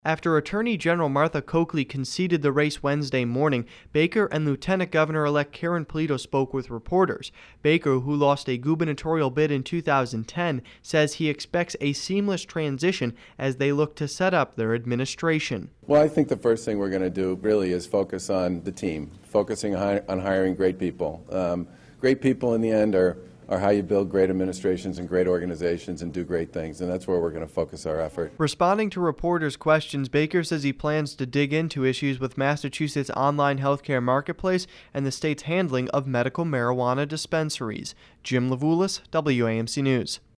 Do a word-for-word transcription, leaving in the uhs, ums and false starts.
After Attorney General Martha Coakley conceded the race Wednesday morning, Baker and Lieutenant Governor-elect Karen Polito spoke with reporters. Baker, who lost a gubernatorial bid in two thousand ten, says he expects a seamless transition as they look to set up their administration. Well, I think the first thing we're going to do really is focus on the team, focusing on hiring great people. Um, great people in the end are are how you build great administrations and great organizations and do great things, and that's where we're going to focus our effort. Responding to reporters' questions, Baker says he plans to dig into issues with Massachusetts' online healthcare marketplace and the state's handling of medical marijuana dispensaries. Jim Levulis, W A M C News.